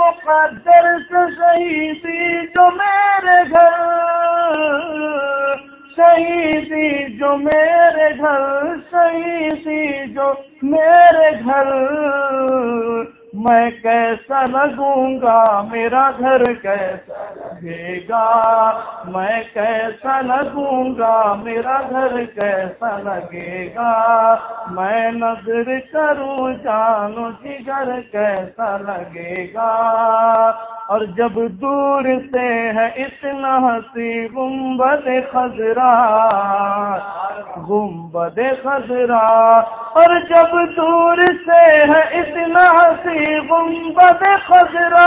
مقدر سے شہیدی جو میرے گھر، شہیدی جو میرے گھر، شہیدی جو میرے گھر، میں کیسا لگوں گا میرا گھر کیسا لگے گا، میں کیسا لگوں گا میرا گھر کیسا لگے گا، میں نظر کروں جانو جگر کیسا لگے گا، اور جب دور سے ہے اتنا ہنسی گنبد خضرا، گنبد خضرا، اور جب دور سے ہے اتنا ہنسی گنبد خضرا،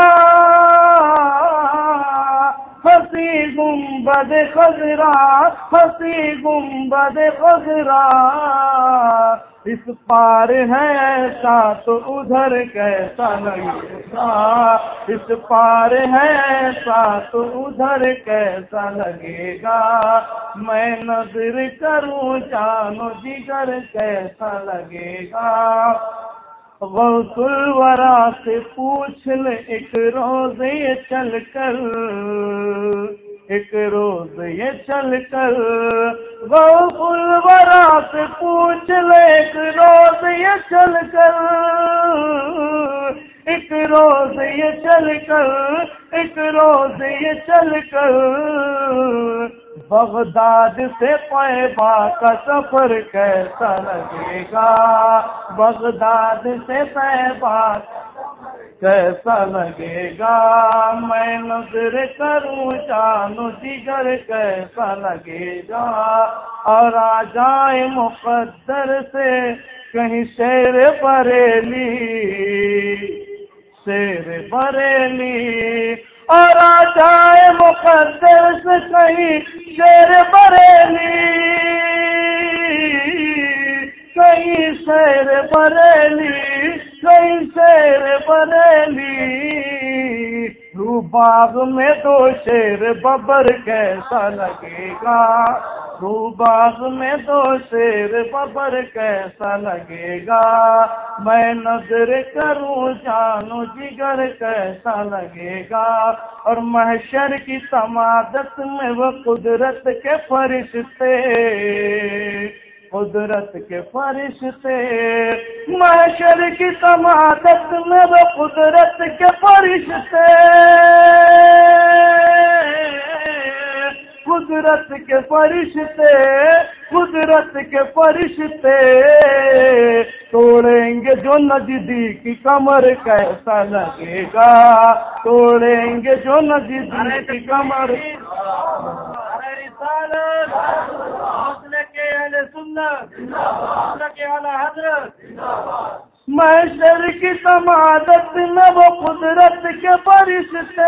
ہنسی گنبد خضرا، ہنسی گنبد خضرا، اس پار ہے ایسا تو ادھر کیسا لگے گا، اس پار ہے ایسا تو ادھر کیسا لگے گا، میں نظر کروں جانو جگر کیسا لگے گا، غوث الورا سے پوچھ لے ایک روز یہ چل کر، ایک روز یہ چل کر، غوث الورا سے پوچھ لے ایک روز یہ چل کر، ایک روز یہ چل کر، ایک روز یہ چل کر، بغداد سے طیبہ کا سفر کیسا لگے گا، بغداد سے طیبہ کیسا لگے گا، میں نظر کروں جانو جگر کیسا لگے گا، اور آ جائے مقدر سے کہیں شیر بریلی، شیر بریلی، اور آ جائے مقدر سے کہیں شیر بریلی، کہیں شیر بریلی، کہیں شیر بریلی، رو باغ میں دو شیر ببر کیسا لگے گا، رو باغ میں دو شیر ببر کیسا لگے گا، میں نظر کروں جانو جگر کیسا لگے گا، اور محشر کی سماعت میں وہ قدرت کے فرشتے، قدرت کے فرشتے، محشر کی سماعت میں وہ قدرت کے فرشتے، قدرت کے فرشتے، قدرت کے فرشتے، توڑیں گے جو نجدی کی کمر کیسا لگے گا، توڑیں گے جو نجدی کی کمر، محشر کی سماعت میں وہ قدرت کے فرشتے،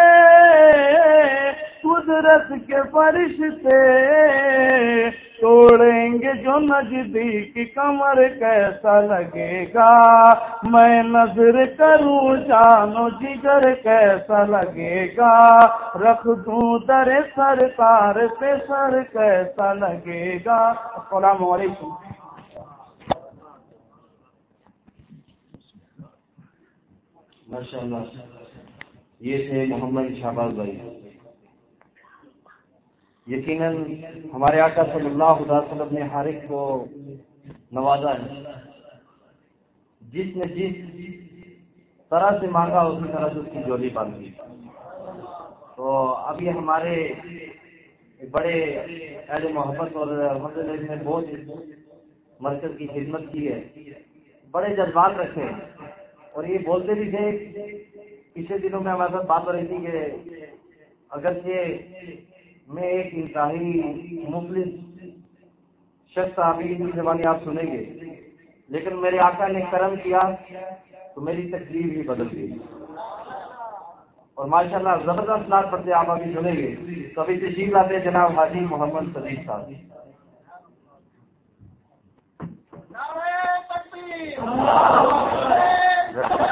قدرت کے فرشتے، توڑیں گے جو نجدی کی کمر کیسا لگے گا، میں نظر کروں جانو جگر کیسا لگے گا، رکھ دوں در سرکار پہ سر کیسا لگے گا۔ السلام علیکم۔ ماشاءاللہ، یہ تھے محمد شہباز بھائی۔ یقیناً ہمارے آقا صلی اللہ علیہ وسلم نے ہر ایک کو نوازا ہے، جس نے جس طرح سے مانگا اسی طرح سے اس کی جولی باندھی۔ تو اب یہ ہمارے بڑے اہل محبت اور الحمدللہ نے بہت مرکز کی خدمت کی ہے، بڑے جذبات رکھے ہیں، اور یہ بولتے بھی تھے۔ پچھلے دنوں میں ہمارے ساتھ بات ہو رہی تھی کہ اگرچہ میں ایک انتہائی مفلس شخص، آپ کی زبانی آپ سنیں گے، لیکن میرے آقا نے کرم کیا تو میری تقریر ہی بدل گئی، اور ماشاءاللہ زبردست نعت پڑھتے آپ ابھی سنیں گے۔ تو ابھی تشریف لاتے جناب حاجی محمد صدیق صاحب۔ نعرہ تکبیر،